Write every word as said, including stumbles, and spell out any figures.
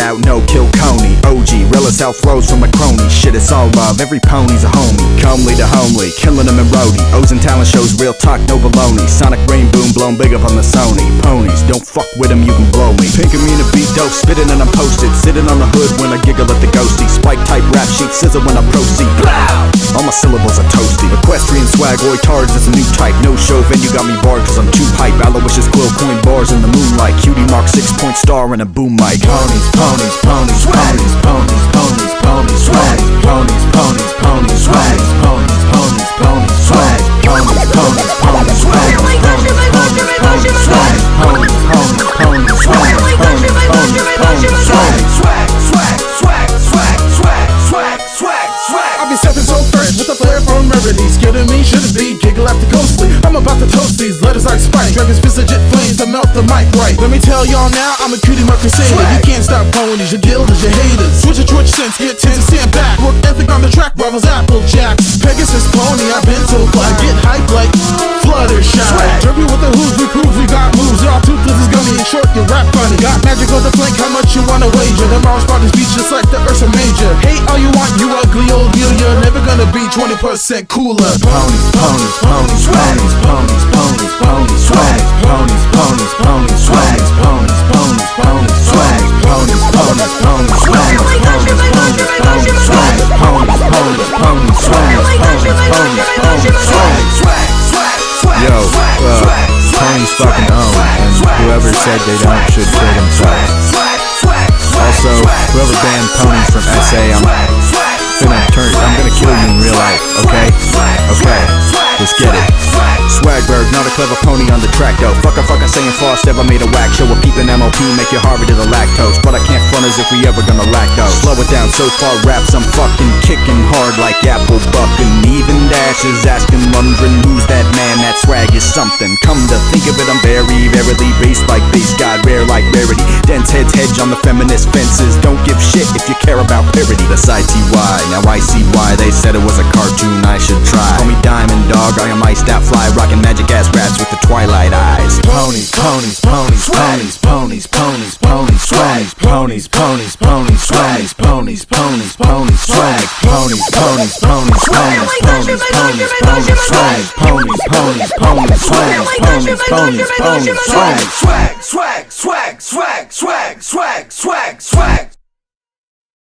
out, no kill Coney. O G, realest outflows from a crony. Shit, it's all love, every pony's a homie. Comely to homely, killing them in roadie. O's and talent shows, real talk, no baloney. Sonic rain boom, blown big up on the Sony. Ponies, don't fuck with them, you can blow me. Pink and mean to beat dope, spitting and I'm posted. Sitting on the hood when I giggle at the ghosty. Spike type rap sheet, scissor when I proceed. Blow! All my syllables are toasty. Equestrian swag, oi tards, it's a new type. No show venue got me barred cause I'm too hype. Aloysius quill coin bars in the moonlight. Cutie mark six point star and a boom mic. Ponies, ponies, ponies, ponies, ponies, ponies, ponies, swag. Ponies, ponies, ponies, swag. Ponies, ponies, ponies, swag. Ponies, ponies, ponies, swag. Ponies, ponies, ponies, swag. Ponies, ponies, ponies, swag. Ponies, ponies, ponies, swag. Swag, swag, swag, swag, swag, swag, swag, swag. I be stepping so fresh with a flair from Rarity. Scared of me, shouldn't be, giggle at the ghostly. I'm about to toast these letters like Spike. Dragons fist of jet flames to melt the mic right. Let me tell y'all now, I'm a cutie mark crusader. You can't stop ponies, your guilders, your haters. Switch a twitch sense, get ten, stand back. Work ethic on the track, rivals Applejack. Pegasus pony, I've been so fly. Get hype like Fluttershy. Derby with the hooves, we prove we got moves. Y'all toothless is gummy and short, you rap funny. Got magic on the flank, how much you wanna wager? Tomorrow's spot is beach just like the Ursa Major. Hate all you want, you ugly old deal. You're never gonna be twenty percent cooler. Ponies, ponies, ponies, ponies, ponies, ponies, ponies, swag. Ponies, ponies, ponies, swag. Ponies, ponies, ponies, swag. Ponies, ponies, ponies, swag. Ponies, ponies, ponies, swag. Ponies, ponies, ponies, swag. Ponies, ponies, ponies, swag. Swag, swag, swag. Yo, uh, ponies fucking own, and whoever said they don't should kill themselves. Also, whoever banned ponies from S A, I'm finna turn, I'm gonna kill you in real life, okay? Okay, let's get it. Swagberg, not a clever pony on the track though. Fuck a fucking saying false, ever made a whack show. A peeping M O P, make you harder to the lactose. But I can't front as if we ever gonna lack those. Slow it down, so far raps, I'm fucking kicking hard like apple bucking. Even Dash is asking, wondering who's that man, that swag is something. Come to think of it, I'm very, verily based like base god, rare like rarity. Dense heads hedge on the feminist fences. Don't give shit if you care about parody. That's I T Y, now I see why they said it was a cartoon I should try. Call me Diamond Dog, I am iced out fly, rocking magic ass rats with the twilight eyes. Ponies, ponies, ponies, ponies, ponies, ponies, ponies, swag. Ponies, ponies, ponies, swag. Ponies, ponies, ponies, swag. Ponies, ponies, ponies, ponies, ponies, ponies, ponies, swag. Ponies, ponies, ponies, swag. Ponies, ponies, ponies, swag. Swag, swag, swag, swag, swag, swag, swag, swag.